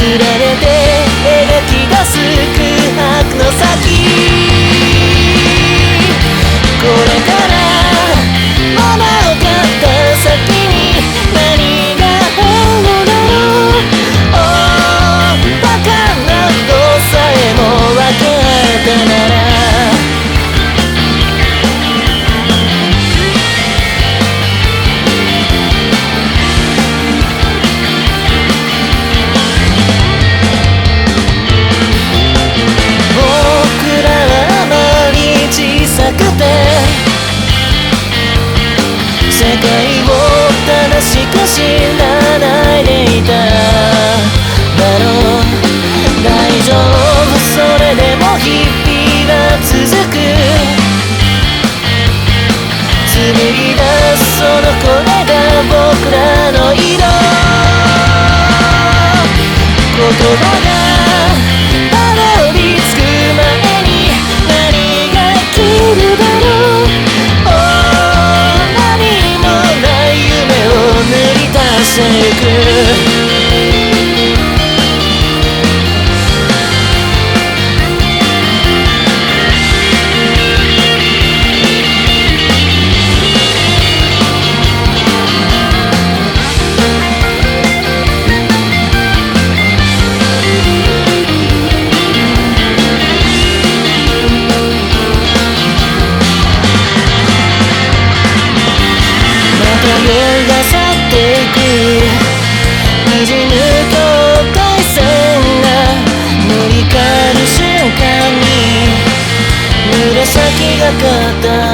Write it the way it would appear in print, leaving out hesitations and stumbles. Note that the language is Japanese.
れて描き出す空白の先、これから物を買った先に何があるのだろう。バカなことさえも分かったなら、世界を正しく知らないでいただろう。大丈夫、それでも日々は続く。紡ぎ出すそのこれが僕らの色。言葉がたどり着く前に何が生きるだろう。してゆく。また夜が去っていく。にじむ境界線が塗り替える瞬間に紫がかった